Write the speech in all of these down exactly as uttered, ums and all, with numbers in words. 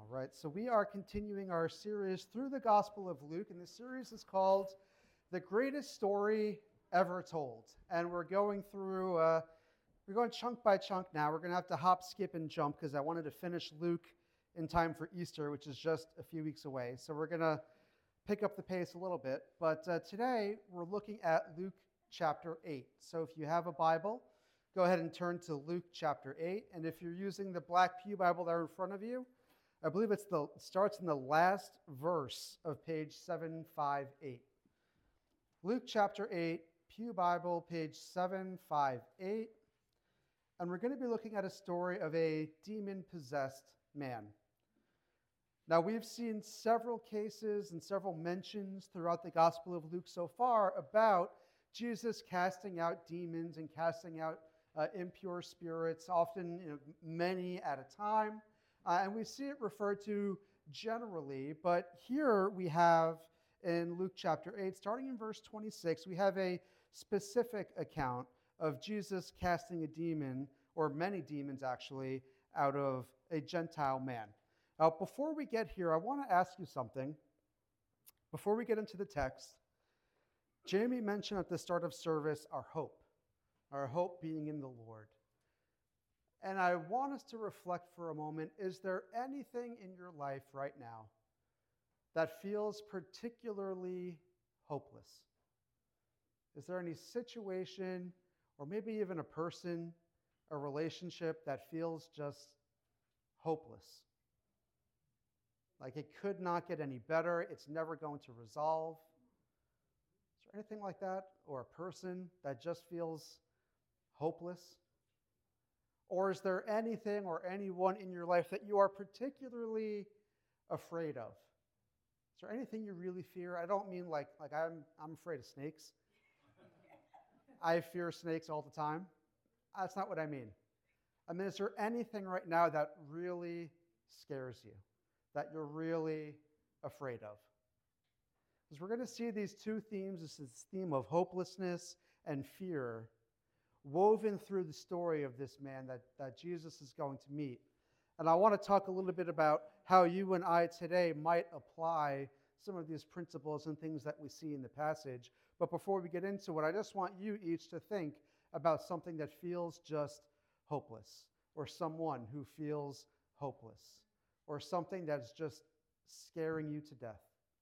All right, so we are continuing our series through the Gospel of Luke, and this series is called The Greatest Story Ever Told. And we're going through, uh, we're going chunk by chunk now. We're going to have to hop, skip, and jump because I wanted to finish Luke in time for Easter, which is just a few weeks away. So we're going to pick up the pace a little bit. But uh, today we're looking at Luke chapter eight. So if you have a Bible, go ahead and turn to Luke chapter eight. And if you're using the Black Pew Bible there in front of you, I believe it's the it starts in the last verse of page seven fifty-eight. Luke chapter eight, Pew Bible, page seven fifty-eight. And we're going to be looking at a story of a demon-possessed man. Now, we've seen several cases and several mentions throughout the Gospel of Luke so far about Jesus casting out demons and casting out uh, impure spirits, often you know, many at a time. Uh, and we see it referred to generally, but here we have in Luke chapter eight, starting in verse twenty-six, we have a specific account of Jesus casting a demon, or many demons actually, out of a Gentile man. Now, before we get here, I want to ask you something. Before we get into the text, Jamie mentioned at the start of service our hope, our hope being in the Lord. And I want us to reflect for a moment, is there anything in your life right now that feels particularly hopeless? Is there any situation, or maybe even a person, a relationship that feels just hopeless? Like it could not get any better, it's never going to resolve. Is there anything like that? Or a person that just feels hopeless? Or is there anything or anyone in your life that you are particularly afraid of? Is there anything you really fear? I don't mean like, like I'm, I'm afraid of snakes. I fear snakes all the time. That's not what I mean. I mean, is there anything right now that really scares you, that you're really afraid of? Because we're going to see these two themes, this is theme of hopelessness and fear, woven through the story of this man that, that Jesus is going to meet. And I want to talk a little bit about how you and I today might apply some of these principles and things that we see in the passage. But before we get into it, I just want you each to think about something that feels just hopeless, or someone who feels hopeless, or something that's just scaring you to death.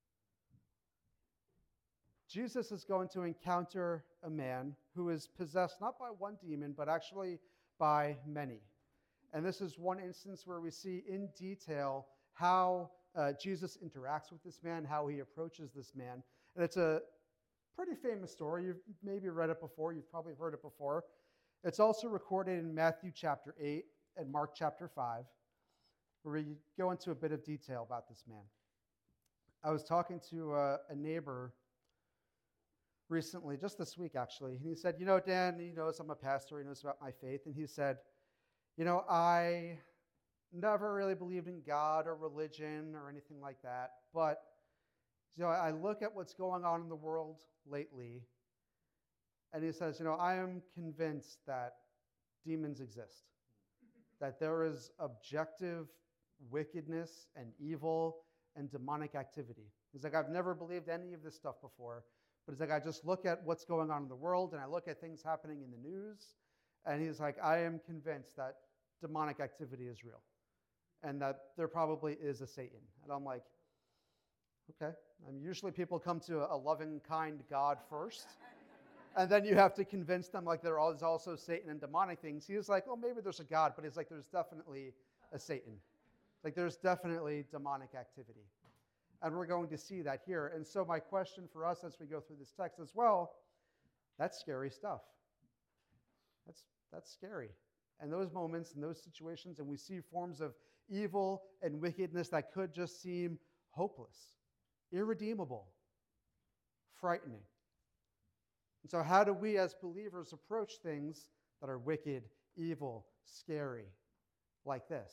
Jesus is going to encounter a man who is possessed not by one demon, but actually by many. And this is one instance where we see in detail how uh, Jesus interacts with this man, how he approaches this man. And it's a pretty famous story. You've maybe read it before. You've probably heard it before. It's also recorded in Matthew chapter eight and Mark chapter five, where we go into a bit of detail about this man. I was talking to uh, a neighbor recently, just this week actually, and he said, you know, Dan, he knows I'm a pastor, he knows about my faith, and he said, you know, I never really believed in God or religion or anything like that, but you know, I look at what's going on in the world lately, and he says, you know, I am convinced that demons exist, that there is objective wickedness and evil and demonic activity. He's like, I've never believed any of this stuff before, but it's like, I just look at what's going on in the world and I look at things happening in the news. And he's like, I am convinced that demonic activity is real and that there probably is a Satan. And I'm like, okay. And usually people come to a loving, kind God first. And then you have to convince them like there is also Satan and demonic things. He's like, well, maybe there's a God, but he's like, there's definitely a Satan. Like there's definitely demonic activity. And we're going to see that here. And so my question for us as we go through this text as well, that's scary stuff. That's, that's scary. And those moments and those situations, and we see forms of evil and wickedness that could just seem hopeless, irredeemable, frightening. And so how do we as believers approach things that are wicked, evil, scary, like this?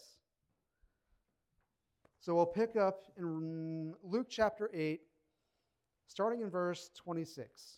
So we'll pick up in Luke chapter eight, starting in verse twenty-six.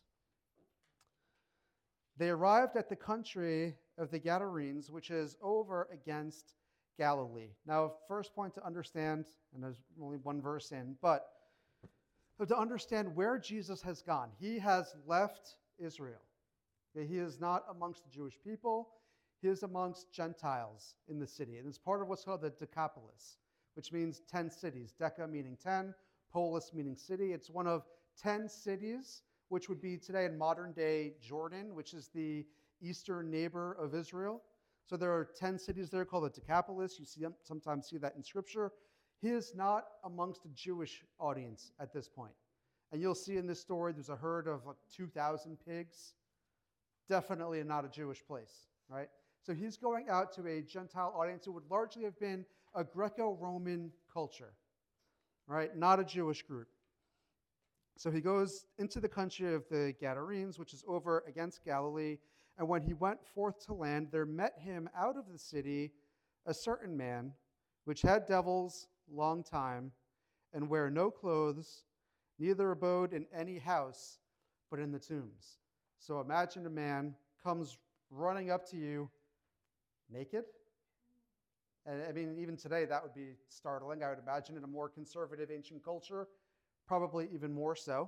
They arrived at the country of the Gadarenes, which is over against Galilee. Now, first point to understand, and there's only one verse in, but to understand where Jesus has gone. He has left Israel. He is not amongst the Jewish people. He is amongst Gentiles in the city. And it's part of what's called the Decapolis, which means ten cities. Deca meaning ten, polis meaning city. It's one of ten cities, which would be today in modern day Jordan, which is the eastern neighbor of Israel. So there are ten cities there called the Decapolis. You see, sometimes see that in Scripture. He is not amongst a Jewish audience at this point. And you'll see in this story, there's a herd of like two thousand pigs. Definitely not a Jewish place, right? So he's going out to a Gentile audience who would largely have been a Greco-Roman culture, right? Not a Jewish group. So he goes into the country of the Gadarenes, which is over against Galilee. And when he went forth to land, there met him out of the city a certain man, which had devils long time, and wear no clothes, neither abode in any house, but in the tombs. So imagine a man comes running up to you naked. And I mean, even today, that would be startling. I would imagine in a more conservative ancient culture, probably even more so.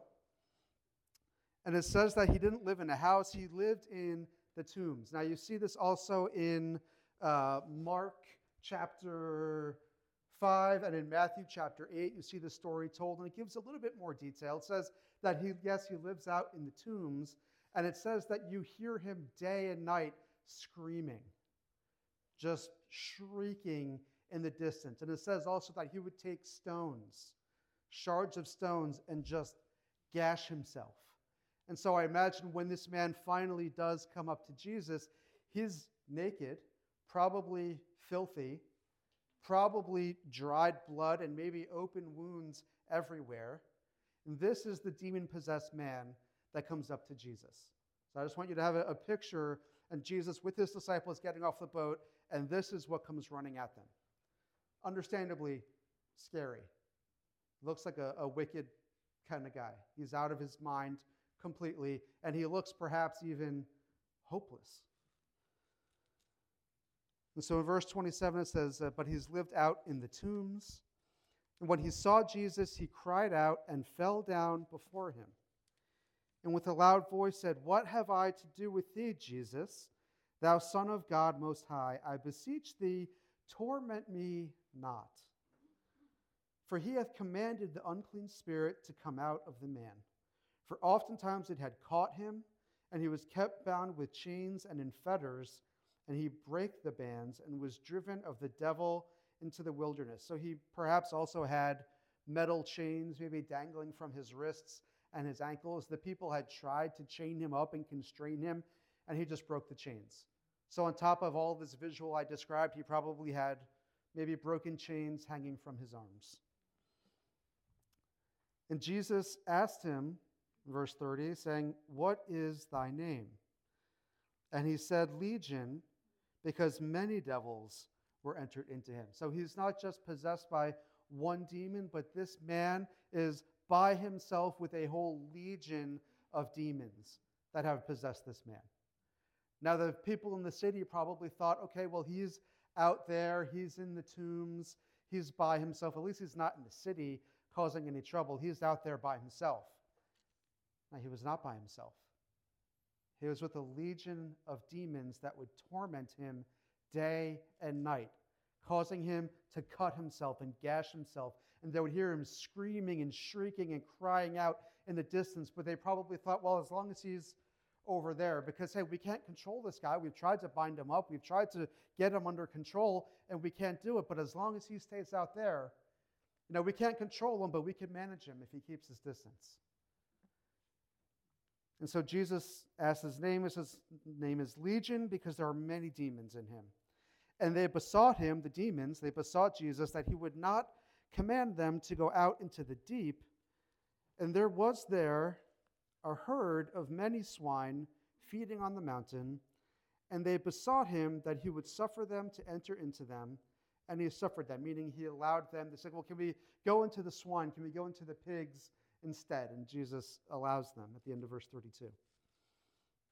And it says that he didn't live in a house, he lived in the tombs. Now, you see this also in uh, Mark chapter five and in Matthew chapter eight. You see the story told, and it gives a little bit more detail. It says that he, yes, he lives out in the tombs, and it says that you hear him day and night screaming, just shrieking in the distance. And it says also that he would take stones, shards of stones, and just gash himself. And so I imagine when this man finally does come up to Jesus, he's naked, probably filthy, probably dried blood, and maybe open wounds everywhere. And this is the demon-possessed man that comes up to Jesus. So I just want you to have a, a picture, and Jesus with his disciples getting off the boat, and this is what comes running at them. Understandably scary. Looks like a, a wicked kind of guy. He's out of his mind completely, and he looks perhaps even hopeless. And so in verse twenty-seven it says, uh, but he's lived out in the tombs. And when he saw Jesus, he cried out and fell down before him. And with a loud voice said, what have I to do with thee, Jesus, thou Son of God Most High? I beseech thee, torment me not. For he hath commanded the unclean spirit to come out of the man. For oftentimes it had caught him, and he was kept bound with chains and in fetters, and he brake the bands and was driven of the devil into the wilderness. So he perhaps also had metal chains maybe dangling from his wrists and his ankles. The people had tried to chain him up and constrain him, and he just broke the chains. So on top of all this visual I described, he probably had maybe broken chains hanging from his arms. And Jesus asked him, verse thirty, saying, what is thy name? And he said, Legion, because many devils were entered into him. So he's not just possessed by one demon, but this man is by himself with a whole legion of demons that have possessed this man. Now, the people in the city probably thought, okay, well, he's out there, he's in the tombs, he's by himself. At least he's not in the city causing any trouble. He's out there by himself. Now, he was not by himself. He was with a legion of demons that would torment him day and night, causing him to cut himself and gash himself. And they would hear him screaming and shrieking and crying out in the distance. But they probably thought, well, as long as he's over there, because, hey, we can't control this guy. We've tried to bind him up. We've tried to get him under control, and we can't do it. But as long as he stays out there, you know, we can't control him, but we can manage him if he keeps his distance. And so Jesus asked his name. His name is Legion because there are many demons in him. And they besought him, the demons, they besought Jesus that he would not command them to go out into the deep. And there was there a herd of many swine feeding on the mountain. And they besought him that he would suffer them to enter into them. And he suffered them, meaning he allowed them. They said, well, can we go into the swine? Can we go into the pigs instead? And Jesus allows them at the end of verse thirty-two.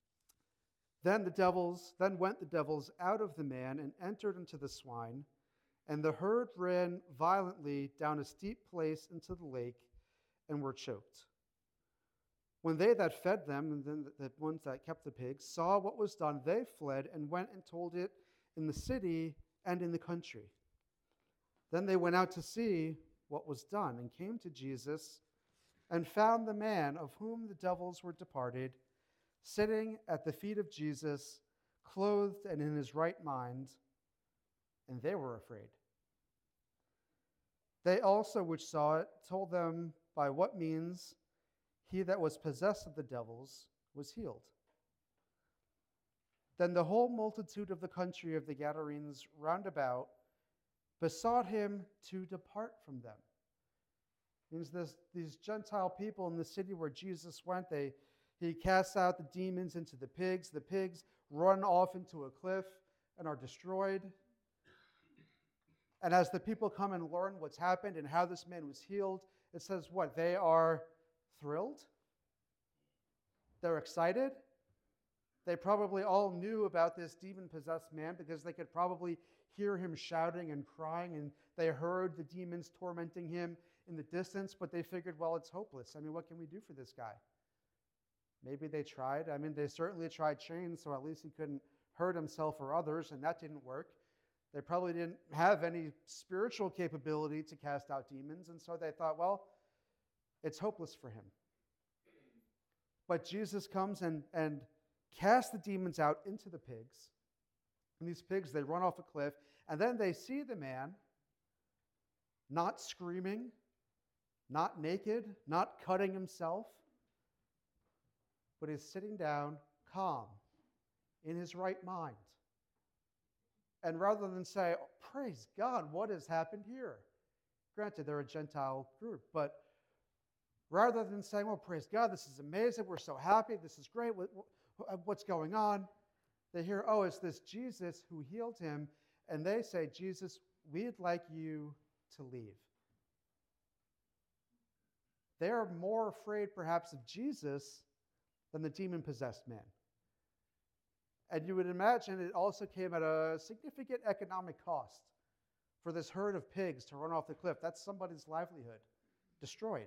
Then the devils, then went the devils out of the man and entered into the swine, And the herd ran violently down a steep place into the lake and were choked. When they that fed them, and then the ones that kept the pigs, saw what was done, they fled and went and told it in the city and in the country. Then they went out to see what was done and came to Jesus and found the man of whom the devils were departed, sitting at the feet of Jesus, clothed and in his right mind, and they were afraid. They also which saw it told them by what means he that was possessed of the devils was healed. Then the whole multitude of the country of the Gadarenes round about besought him to depart from them. Means this, these Gentile people in the city where Jesus went, they he casts out the demons into the pigs. The pigs run off into a cliff and are destroyed. And as the people come and learn what's happened and how this man was healed, it says what? They are thrilled. They're excited. They probably all knew about this demon-possessed man because they could probably hear him shouting and crying, and they heard the demons tormenting him in the distance, but they figured, well, it's hopeless. I mean, what can we do for this guy? Maybe they tried. I mean, they certainly tried chains, so at least he couldn't hurt himself or others, and that didn't work. They probably didn't have any spiritual capability to cast out demons, and so they thought, well, it's hopeless for him. But Jesus comes and, and casts the demons out into the pigs. And these pigs, they run off a cliff, and then they see the man not screaming, not naked, not cutting himself, but is sitting down calm, in his right mind. And rather than say, oh, praise God, what has happened here? Granted, they're a Gentile group, but rather than saying, oh, praise God, this is amazing, we're so happy, this is great, what's going on? They hear, oh, it's this Jesus who healed him, and they say, Jesus, we'd like you to leave. They are more afraid, perhaps, of Jesus than the demon-possessed man. And you would imagine it also came at a significant economic cost for this herd of pigs to run off the cliff. That's somebody's livelihood destroyed.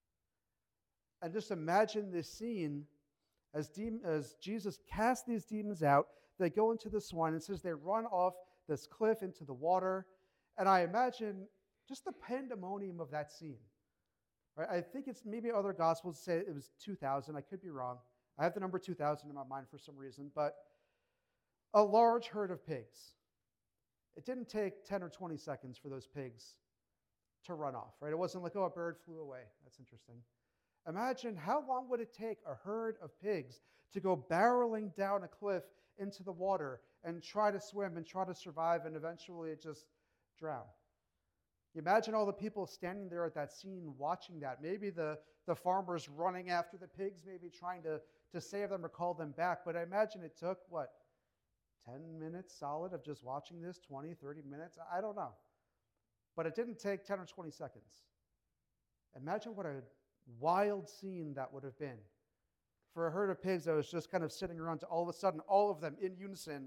And just imagine this scene as, de- as Jesus casts these demons out. They go into the swine. It says they run off this cliff into the water. And I imagine just the pandemonium of that scene. Right? I think it's maybe other gospels say it was two thousand. I could be wrong. I have the number two thousand in my mind for some reason. But a large herd of pigs. It didn't take ten or twenty seconds for those pigs to run off, right? It wasn't like, oh, a bird flew away. That's interesting. Imagine how long would it take a herd of pigs to go barreling down a cliff into the water and try to swim and try to survive, and eventually it just drown. You imagine all the people standing there at that scene watching that. Maybe the, the farmers running after the pigs, maybe trying to, to save them or call them back. But I imagine it took, what, ten minutes solid of just watching this, twenty, thirty minutes? I don't know. But it didn't take ten or twenty seconds. Imagine what a wild scene that would have been for a herd of pigs that was just kind of sitting around to all of a sudden, all of them in unison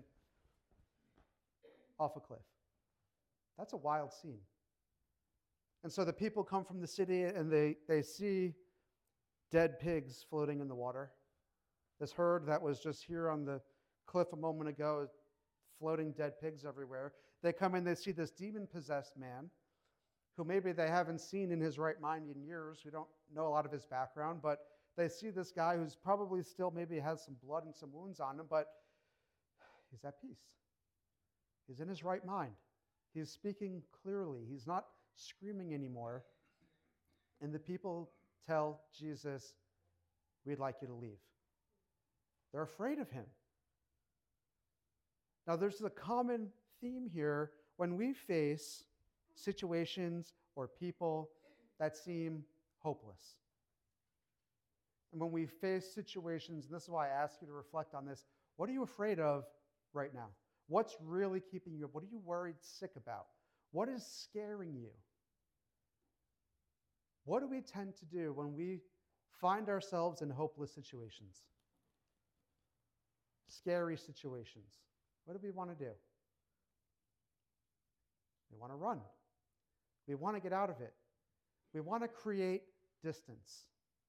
off a cliff. That's a wild scene. And so the people come from the city and they, they see dead pigs floating in the water. This herd that was just here on the cliff a moment ago, floating dead pigs everywhere. They come in, they see this demon-possessed man, who maybe they haven't seen in his right mind in years. We don't know a lot of his background, but they see this guy who's probably still maybe has some blood and some wounds on him, but he's at peace. He's in his right mind. He's speaking clearly. He's not screaming anymore. And the people tell Jesus, we'd like you to leave. They're afraid of him. Now, there's a common theme here when we face situations or people that seem hopeless. And when we face situations, and this is why I ask you to reflect on this, what are you afraid of right now? What's really keeping you up? What are you worried sick about? What is scaring you? What do we tend to do when we find ourselves in hopeless situations? Scary situations. What do we want to do? We want to run. We want to get out of it. We want to create distance.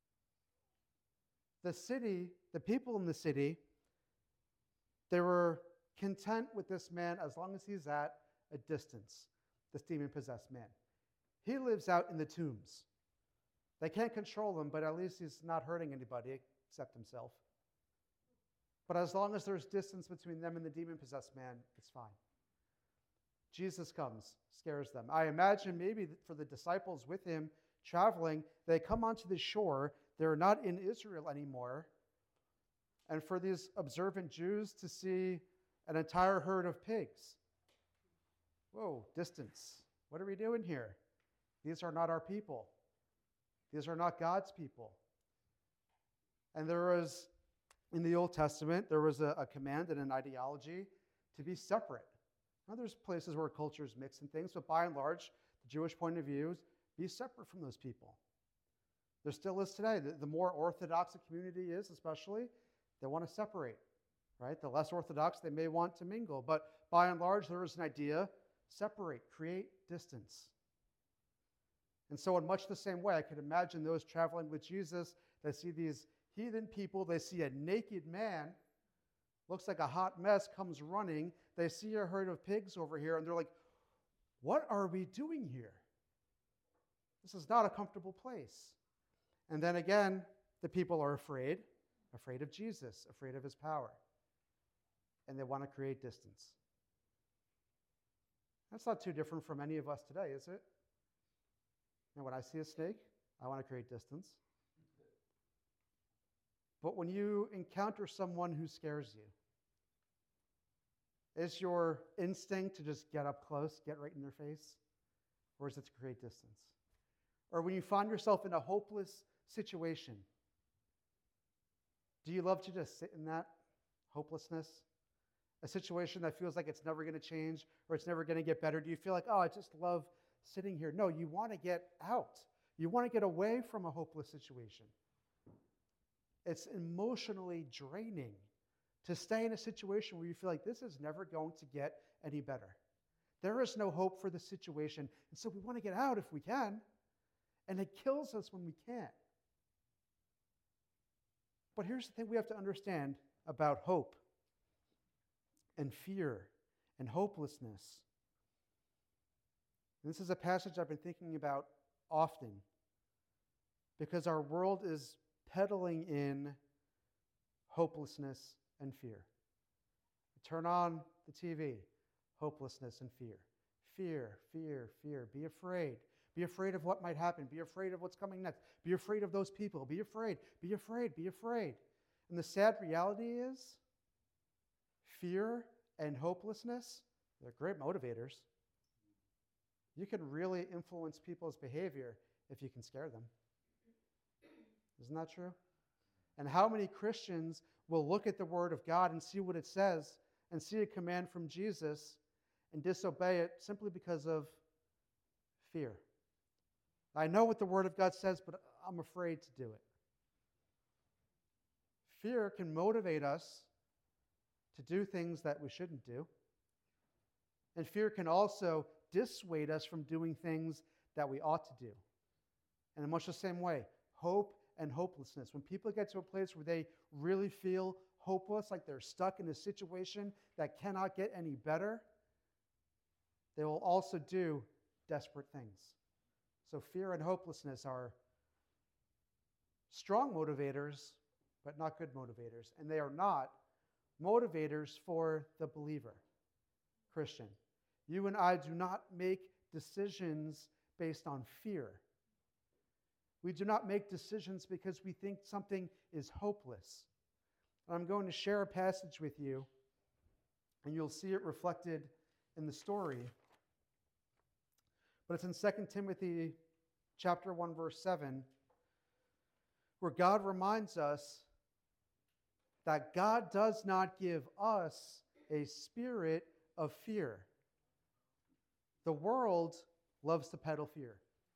The city, the people in the city, they were content with this man as long as he's at a distance, this demon-possessed man. He lives out in the tombs. They can't control him, but at least he's not hurting anybody except himself. But as long as there's distance between them and the demon-possessed man, it's fine. Jesus comes, scares them. I imagine maybe for the disciples with him traveling, they come onto the shore. They're not in Israel anymore. And for these observant Jews to see an entire herd of pigs. Whoa, distance. What are we doing here? These are not our people. These are not God's people. And there was, in the Old Testament, there was a, a command and an ideology to be separate. Now, there's places where cultures mix and things, but by and large, the Jewish point of view is be separate from those people. There still is today. The, the more orthodox a community is, especially, they want to separate, right? The less orthodox, they may want to mingle. But by and large, there is an idea, separate, create distance. And so in much the same way, I could imagine those traveling with Jesus, they see these heathen people, they see a naked man, looks like a hot mess, comes running. They see a herd of pigs over here, and they're like, what are we doing here? This is not a comfortable place. And then again, the people are afraid, afraid of Jesus, afraid of his power. And they want to create distance. That's not too different from any of us today, is it? And when I see a snake, I want to create distance. But when you encounter someone who scares you, is your instinct to just get up close, get right in their face? Or is it to create distance? Or when you find yourself in a hopeless situation, do you love to just sit in that hopelessness? A situation that feels like it's never going to change or it's never going to get better? Do you feel like, oh, I just love sitting here? No, you want to get out. You want to get away from a hopeless situation. It's emotionally draining to stay in a situation where you feel like this is never going to get any better. There is no hope for the situation, and so we want to get out if we can, and it kills us when we can't. But here's the thing we have to understand about hope and fear and hopelessness. And this is a passage I've been thinking about often because our world is peddling in hopelessness and fear. Turn on the T V, hopelessness and fear. Fear, fear, fear. Be afraid. Be afraid of what might happen. Be afraid of what's coming next. Be afraid of those people. Be afraid, be afraid, be afraid. And the sad reality is, fear and hopelessness, they're great motivators. You can really influence people's behavior if you can scare them. Isn't that true? And how many Christians will look at the Word of God and see what it says and see a command from Jesus and disobey it simply because of fear? I know what the Word of God says, but I'm afraid to do it. Fear can motivate us to do things that we shouldn't do. And fear can also dissuade us from doing things that we ought to do. And in much the same way, hope and hopelessness. When people get to a place where they really feel hopeless, like they're stuck in a situation that cannot get any better, they will also do desperate things. So fear and hopelessness are strong motivators, but not good motivators. And they are not motivators for the believer, Christian. You and I do not make decisions based on fear. We do not make decisions because we think something is hopeless. And I'm going to share a passage with you, and you'll see it reflected in the story. But it's in Second Timothy chapter one, verse seven, where God reminds us that God does not give us a spirit of fear. The world loves to peddle fear.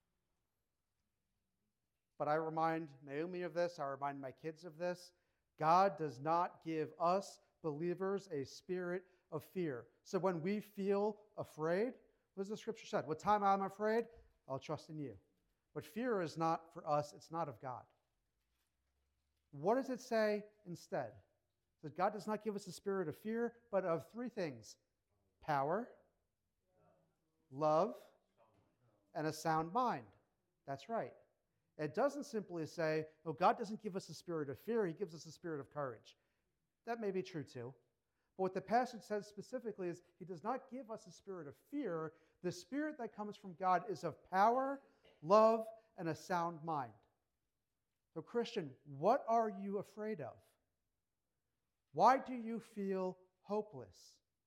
But I remind Naomi of this, I remind my kids of this. God does not give us believers a spirit of fear. So when we feel afraid, What does the scripture say? What time I'm afraid, I'll trust in you. But fear is not for us, it's not of God. What does it say instead? That God does not give us a spirit of fear, but of three things: power, love, and a sound mind. That's right. It doesn't simply say, oh, God doesn't give us a spirit of fear, he gives us a spirit of courage. That may be true too. But what the passage says specifically is he does not give us a spirit of fear. The spirit that comes from God is of power, love, and a sound mind. So, Christian, what are you afraid of? Why do you feel hopeless?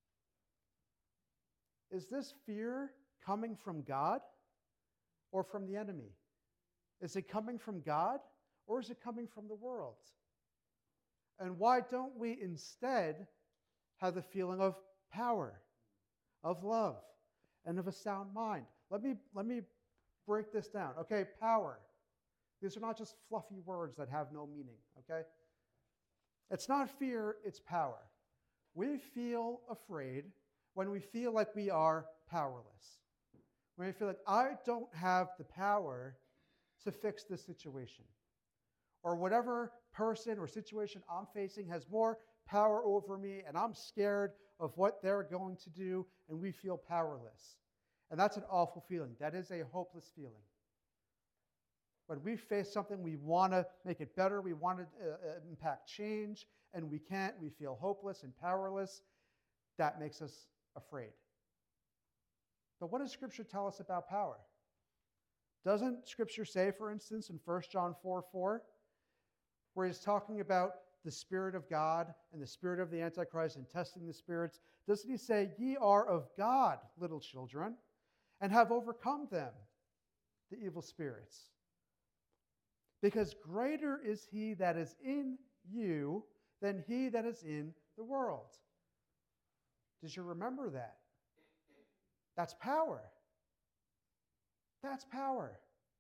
Is this fear coming from God or from the enemy? Is it coming from God or is it coming from the world? And why don't we instead have the feeling of power, of love, and of a sound mind? Let me, let me break this down. Okay, power. These are not just fluffy words that have no meaning, okay? It's not fear, it's power. We feel afraid when we feel like we are powerless. When we feel like, I don't have the power to fix this situation. Or whatever person or situation I'm facing has more power over me, and I'm scared of what they're going to do, and we feel powerless. And that's an awful feeling. That is a hopeless feeling. When we face something, we want to make it better, we want to uh, impact change, and we can't, we feel hopeless and powerless. That makes us afraid. But what does Scripture tell us about power? Doesn't Scripture say, for instance, in First John four four, where he's talking about the Spirit of God and the spirit of the Antichrist and testing the spirits, doesn't he say, ye are of God, little children, and have overcome them, the evil spirits? Because greater is he that is in you than he that is in the world. Did you remember that? That's power. That's power.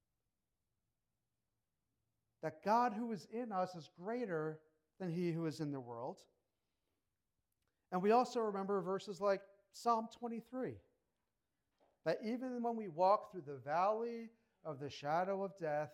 That God who is in us is greater than he who is in the world. And we also remember verses like Psalm twenty-three, that even when we walk through the valley of the shadow of death,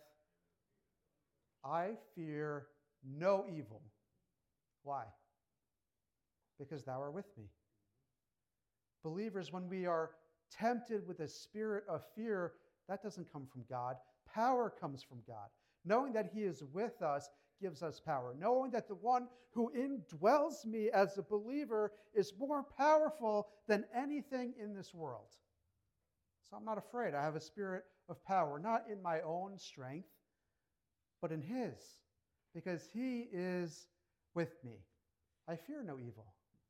I fear no evil. Why? Because thou art with me. Believers, when we are tempted with a spirit of fear, that doesn't come from God. Power comes from God. Knowing that he is with us gives us power. Knowing that the one who indwells me as a believer is more powerful than anything in this world. So I'm not afraid. I have a spirit of power, not in my own strength, but in his, because he is with me. I fear no evil.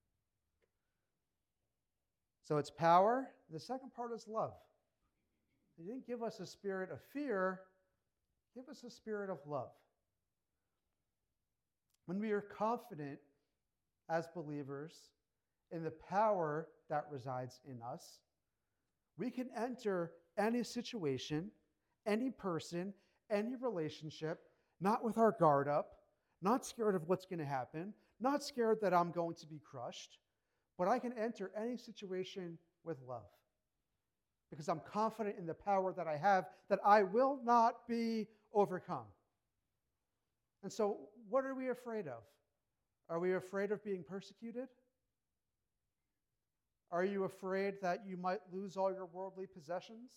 So it's power. The second part is love. He didn't give us a spirit of fear, give us a spirit of love. When we are confident as believers in the power that resides in us, we can enter any situation, any person, any relationship, not with our guard up, not scared of what's going to happen, not scared that I'm going to be crushed, but I can enter any situation with love because I'm confident in the power that I have, that I will not be overcome. And so, what are we afraid of? Are we afraid of being persecuted? Are you afraid that you might lose all your worldly possessions?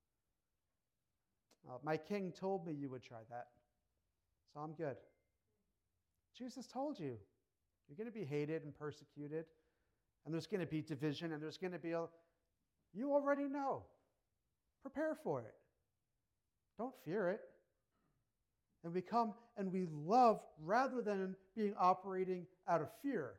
Uh, my king told me you would try that, so I'm good. Jesus told you, you're going to be hated and persecuted, and there's going to be division, and there's going to be a... You already know. Prepare for it. Don't fear it. And we come and we love rather than being operating out of fear.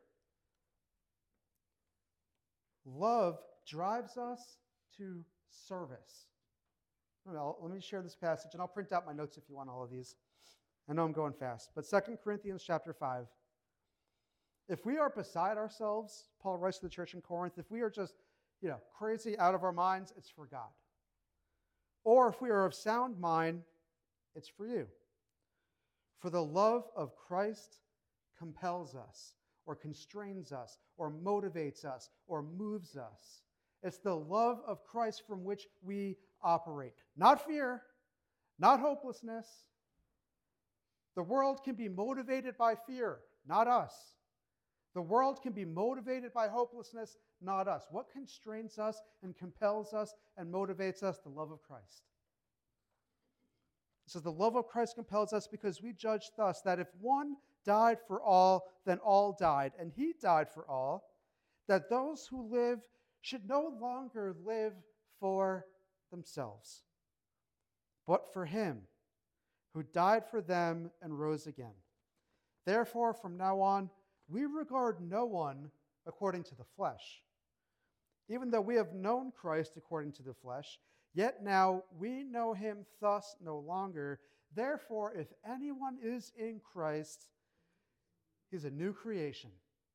Love drives us to service. Well, let me share this passage, and I'll print out my notes if you want all of these. I know I'm going fast, but Second Corinthians chapter five. If we are beside ourselves, Paul writes to the church in Corinth, if we are just, you know, crazy out of our minds, it's for God. Or if we are of sound mind, it's for you. For the love of Christ compels us, or constrains us, or motivates us, or moves us. It's the love of Christ from which we operate. Not fear, not hopelessness. The world can be motivated by fear, not us. The world can be motivated by hopelessness, not us. What constrains us and compels us and motivates us? The love of Christ. It says the love of Christ compels us because we judge thus that if one died for all, then all died. And he died for all, that those who live should no longer live for themselves, but for him who died for them and rose again. Therefore, from now on, we regard no one according to the flesh. Even though we have known Christ according to the flesh, yet now we know him thus no longer. Therefore, if anyone is in Christ, he's a new creation.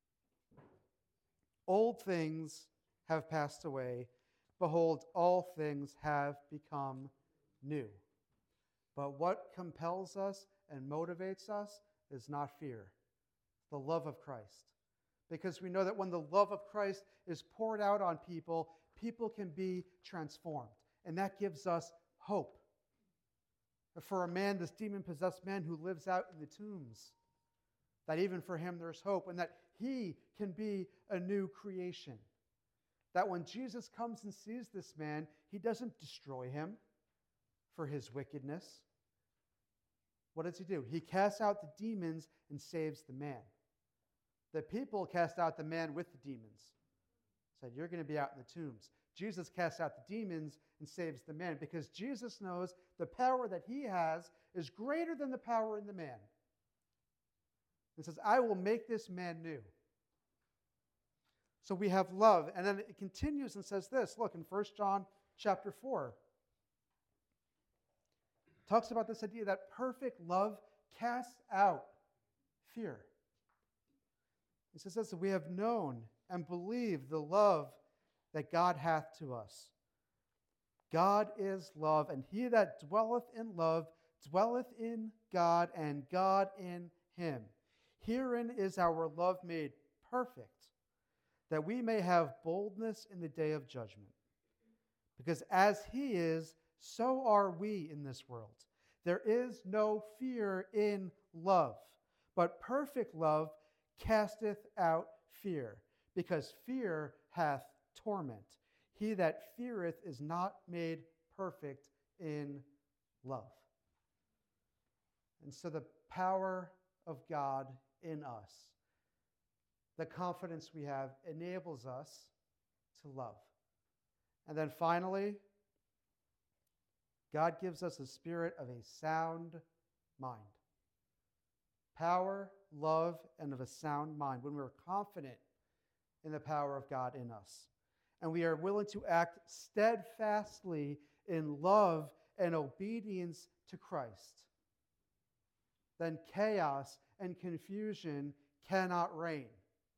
Old things have passed away. Behold, all things have become new. But what compels us and motivates us is not fear, the love of Christ. Because we know that when the love of Christ is poured out on people, people can be transformed. And that gives us hope. For a man, this demon-possessed man who lives out in the tombs, that even for him there's hope, and that he can be a new creation. That when Jesus comes and sees this man, he doesn't destroy him for his wickedness. What does he do? He casts out the demons and saves the man. The people cast out the man with the demons. Said, you're going to be out in the tombs. Jesus casts out the demons and saves the man because Jesus knows the power that he has is greater than the power in the man. He says, I will make this man new. So we have love. And then it continues and says this. Look, in First John chapter four. Talks about this idea that perfect love casts out fear. It says this, we have known and believed the love that God hath to us. God is love, and he that dwelleth in love dwelleth in God, and God in him. Herein is our love made perfect, that we may have boldness in the day of judgment. Because as he is, so are we in this world. There is no fear in love, but perfect love casteth out fear, because fear hath torment. He that feareth is not made perfect in love. And so the power of God in us, the confidence we have, enables us to love. And then finally, God gives us a spirit of a sound mind. Power, love, and of a sound mind. When we're confident in the power of God in us, and we are willing to act steadfastly in love and obedience to Christ, then chaos and confusion cannot reign.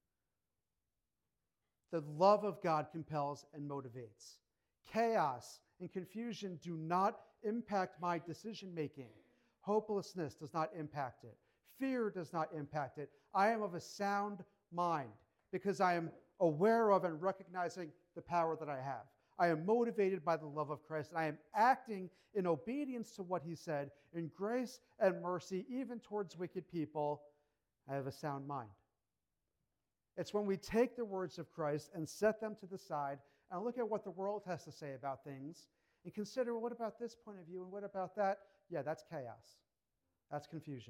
The love of God compels and motivates. Chaos and confusion do not impact my decision-making. Hopelessness does not impact it. Fear does not impact it. I am of a sound mind because I am aware of and recognizing the power that I have. I am motivated by the love of Christ, and I am acting in obedience to what he said, in grace and mercy, even towards wicked people. I have a sound mind. It's when we take the words of Christ and set them to the side and look at what the world has to say about things and consider, well, what about this point of view and what about that? Yeah, that's chaos. That's confusion.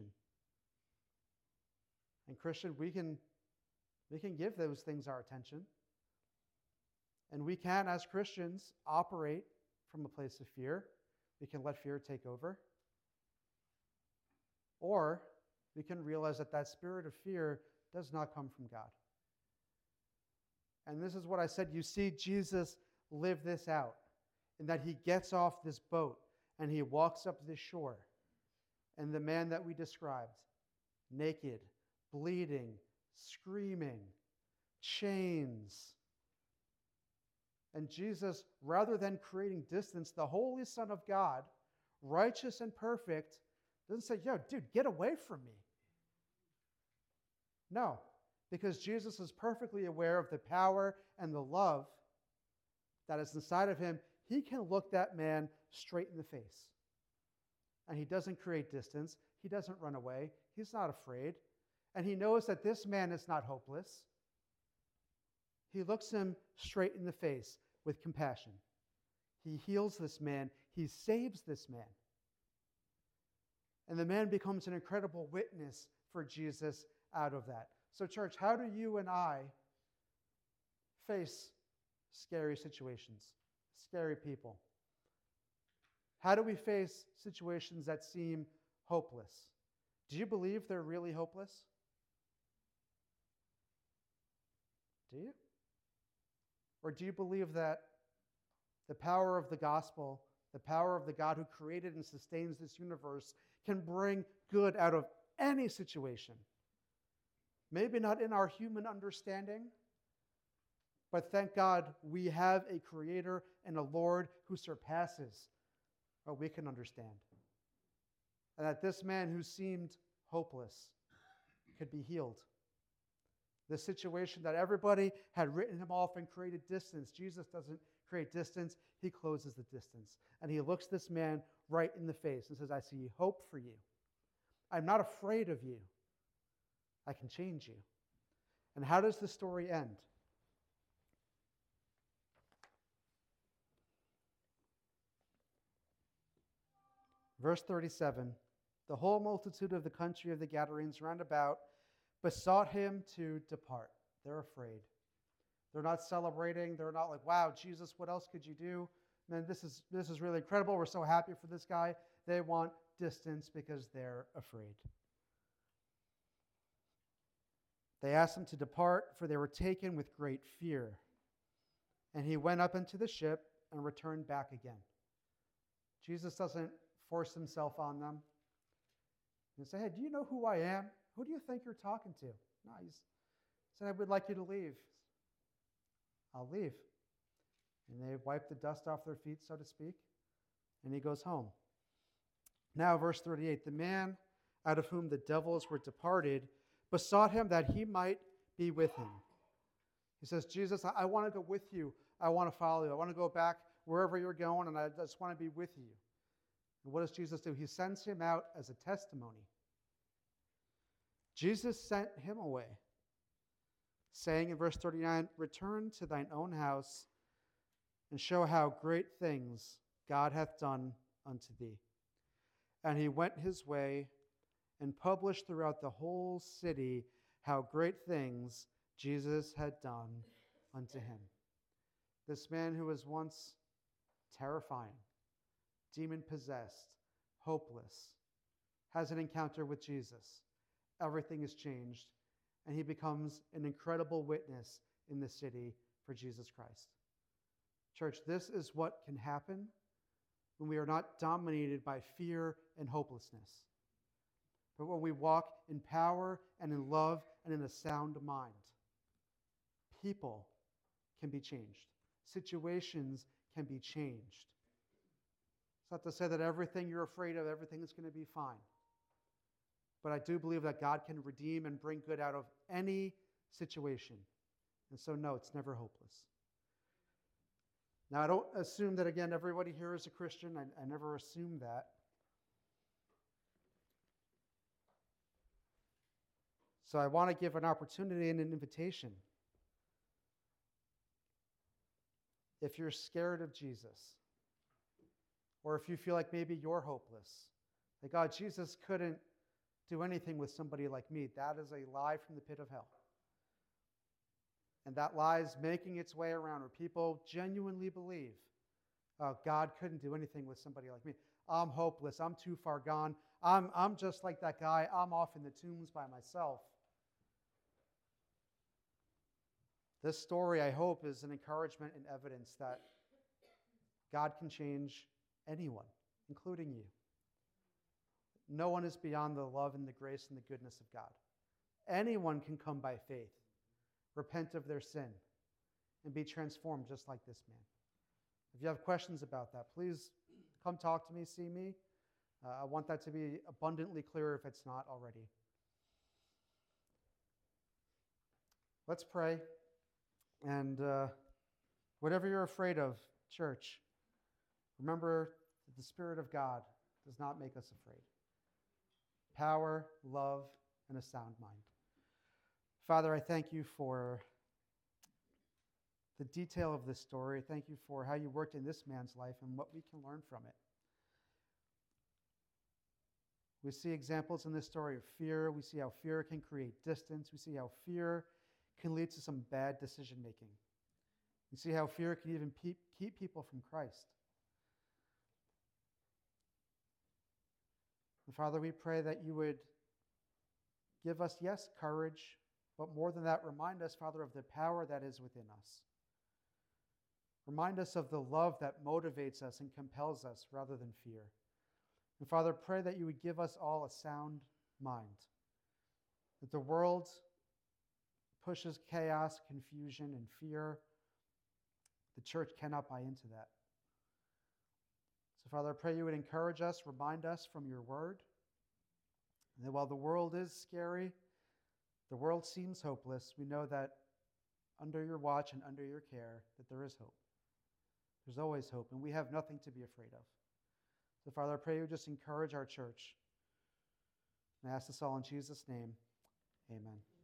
And Christian, we can, we can give those things our attention. And we can, as Christians, operate from a place of fear. We can let fear take over. Or we can realize that that spirit of fear does not come from God. And this is what I said. You see Jesus live this out, in that he gets off this boat and he walks up this shore. And the man that we described, naked, bleeding, screaming, chains. And Jesus, rather than creating distance, the Holy Son of God, righteous and perfect, doesn't say, yo, dude, get away from me. No, because Jesus is perfectly aware of the power and the love that is inside of him, he can look that man straight in the face. And he doesn't create distance. He doesn't run away. He's not afraid. And he knows that this man is not hopeless. He looks him straight in the face with compassion. He heals this man. He saves this man. And the man becomes an incredible witness for Jesus out of that. So, church, how do you and I face scary situations, scary people? How do we face situations that seem hopeless? Do you believe they're really hopeless? Do you? Or do you believe that the power of the gospel, the power of the God who created and sustains this universe, can bring good out of any situation? Maybe not in our human understanding, but thank God we have a creator and a Lord who surpasses what we can understand. And that this man who seemed hopeless could be healed. The situation that everybody had written him off and created distance, Jesus doesn't create distance, he closes the distance. And he looks this man right in the face and says, I see hope for you. I'm not afraid of you. I can change you. And how does the story end? Verse thirty-seven, the whole multitude of the country of the Gadarenes round about besought him to depart. They're afraid. They're not celebrating. They're not like, wow, Jesus, what else could you do? Man, this is, this is really incredible. We're so happy for this guy. They want distance because they're afraid. They asked him to depart, for they were taken with great fear. And he went up into the ship and returned back again. Jesus doesn't force himself on them. He say, hey, do you know who I am? Who do you think you're talking to? No, he said, I would like you to leave. I'll leave. And they wipe the dust off their feet, so to speak, and he goes home. Now, verse thirty-eight, the man out of whom the devils were departed besought him that he might be with him. He says, Jesus, I, I want to go with you. I want to follow you. I want to go back wherever you're going, and I just want to be with you. And what does Jesus do? He sends him out as a testimony. Jesus sent him away, saying in verse thirty-nine, return to thine own house and show how great things God hath done unto thee. And he went his way and published throughout the whole city how great things Jesus had done unto him. This man who was once terrifying, demon-possessed, hopeless, has an encounter with Jesus. Everything is changed, and he becomes an incredible witness in the city for Jesus Christ. Church, this is what can happen when we are not dominated by fear and hopelessness, but when we walk in power and in love and in a sound mind. People can be changed. Situations can be changed. It's not to say that everything you're afraid of, everything is going to be fine. But I do believe that God can redeem and bring good out of any situation. And so, no, it's never hopeless. Now, I don't assume that, again, everybody here is a Christian. I, I never assume that. So I want to give an opportunity and an invitation. If you're scared of Jesus, or if you feel like maybe you're hopeless, that God, Jesus couldn't do anything with somebody like me, that is a lie from the pit of hell. And that lie is making its way around where people genuinely believe, oh, God couldn't do anything with somebody like me. I'm hopeless. I'm too far gone. I'm, I'm just like that guy. I'm off in the tombs by myself. This story, I hope, is an encouragement and evidence that God can change anyone, including you. No one is beyond the love and the grace and the goodness of God. Anyone can come by faith, repent of their sin, and be transformed just like this man. If you have questions about that, please come talk to me, see me. Uh, I want that to be abundantly clear if it's not already. Let's pray. And uh, Whatever you're afraid of, church, remember that the Spirit of God does not make us afraid. Power, love, and a sound mind. Father, I thank you for the detail of this story. Thank you for how you worked in this man's life and what we can learn from it. We see examples in this story of fear. We see how fear can create distance. We see how fear can lead to some bad decision making. We see how fear can even pe- keep people from Christ. And Father, we pray that you would give us, yes, courage, but more than that, remind us, Father, of the power that is within us. Remind us of the love that motivates us and compels us rather than fear. And Father, pray that you would give us all a sound mind, that the world pushes chaos, confusion, and fear. The church cannot buy into that. So, Father, I pray you would encourage us, remind us from your word, and that while the world is scary, the world seems hopeless, we know that under your watch and under your care, that there is hope. There's always hope, and we have nothing to be afraid of. So, Father, I pray you would just encourage our church. And I ask this all in Jesus' name. Amen.